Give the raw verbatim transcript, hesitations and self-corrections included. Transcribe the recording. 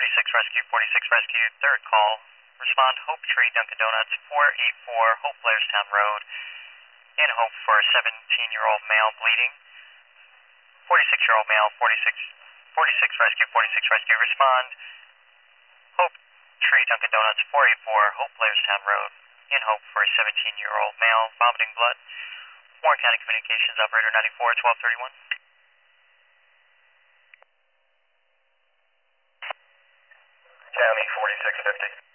forty-six Rescue, forty-six Rescue, third call. Respond Hope Tree Dunkin' Donuts, four eighty-four Hope Blairstown Road. In hope for a seventeen-year-old male bleeding. forty-six-year-old male, forty-six, forty-six Rescue, forty-six Rescue, respond. Hope Tree Dunkin' Donuts, four eighty-four Hope Blairstown Road. In hope for a seventeen-year-old male, vomiting blood. Warren County Communications Operator ninety-four, twelve thirty-one. County forty-six fifty.